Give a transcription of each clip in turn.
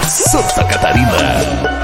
Santa Catarina.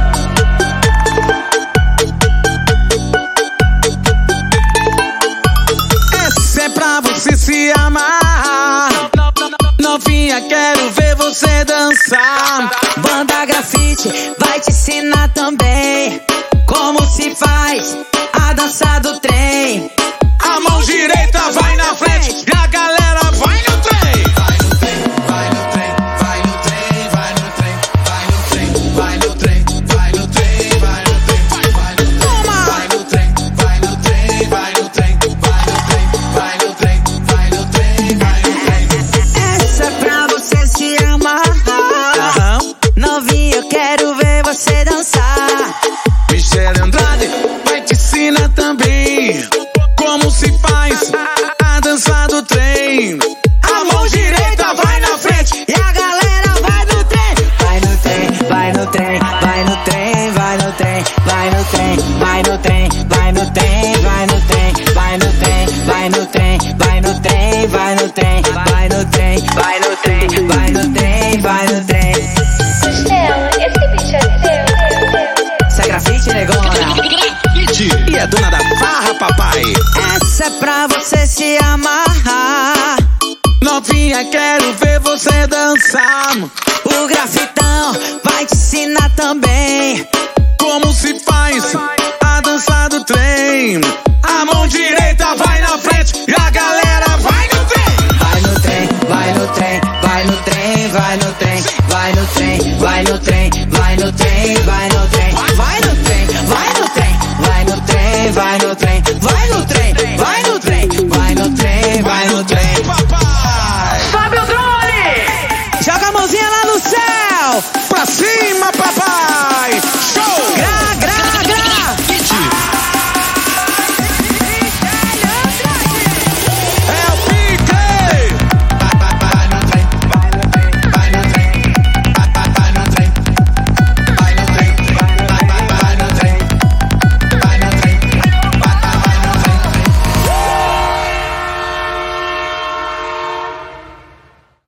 Você se amar, novinha, quero ver você dançar. Banda Grafite vai te ensinar também como se faz a dança do trem. A mão direita vai na frente e a galera vai no trem. Vai no trem, vai no trem, vai no trem, vai no trem, vai no trem, vai no trem, vai no trem, vai no trem, vai no trem, vai no trem, vai no trem, vai no trem, vai no trem, vai no trem. Essa é pra você se amarrar. Novinha, eu quero ver você dançar. Michele Andrade vai te ensinar também como se faz a dança do trem. A mão direita vai na frente e a galera vai no trem. Vai no trem, vai no trem, vai no trem, vai no trem, vai no trem, vai no trem, vai no trem, vai no trem, vai no trem, vai no trem, vai no trem, vai no trem, vai no trem, vai no trem, vai no trem, vai no trem. Costela, esse bicho é seu. Essa é Grafite, negona. e é dona da farra, papai. Essa é pra você se amarrar. Novinha, quero ver você dançar. O Grafitão vai te ensinar também como se faz a dança do trem. A mão direita vai na frente e a galera vai no trem. Vai no trem, vai no trem, vai no trem, vai no trem, vai no trem, vai no trem, vai no trem, vai no trem, vai no trem, vai no trem, vai no trem, vai no